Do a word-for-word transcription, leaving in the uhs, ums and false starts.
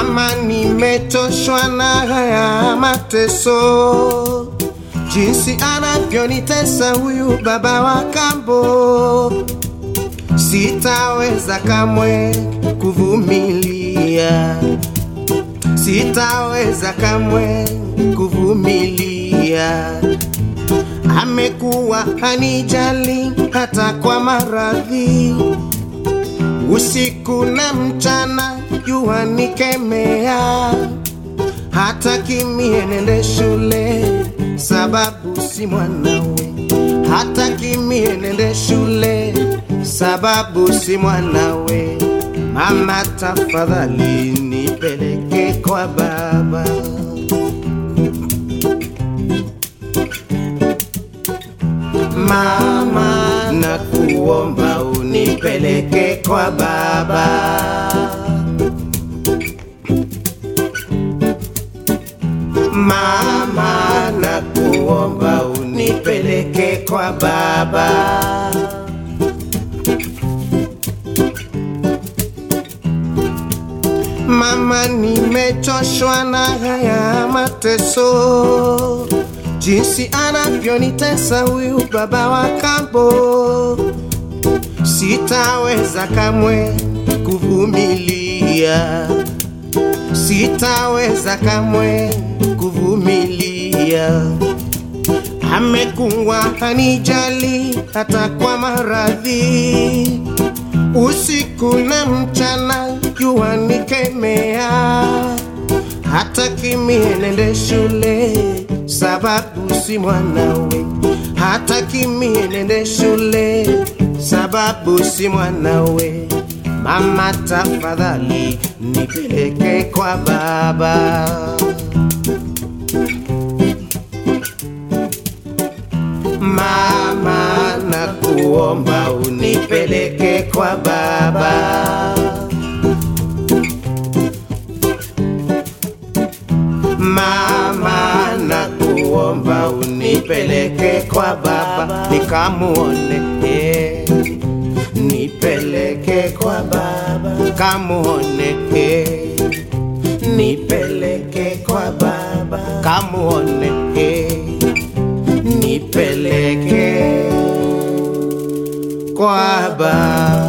Mama, nimechoshwa na haya mateso, jinsi anavyonitesa huyu baba wa kambo. Sitaweza kamwe kuvumilia, sitaweza kamwe kuvumilia. Amekuwa hanijali hata kwa maradhi, usiku na mchana jua nikemea. Hata kimie nende shule sababu si mwanawe, hata kimie nende shule sababu si mwanawe. Mama, tafadhali nipeleke kwa baba. Mama, nakuomba unipeleke kwa baba. Mama, nakuomba unipeleke kwa baba. Mama, nimechoshwa na haya mateso, jinsi anavyonitesa huyu baba wa kambo. Sitaweza kamwe kuvumilia, sitaweza kamwe kuvumilia. Amekuwa hanijali hata kwa maradhi, usiku na mchana jua nikemea. Hata kimie nende shule sababu si mwanawe, hata kimie nende shule sababu si mwanawe. Mama, tafadhali nipeleke kwa baba. Mama, nakuomba unipeleke kwa baba. Mama, nakuomba unipeleke kwa baba, nikamuone, eh. Nipeleke kwa baba, kamuone, eh. Nipeleke kwa baba, kamuone, eh. Nipeleke kwa baba.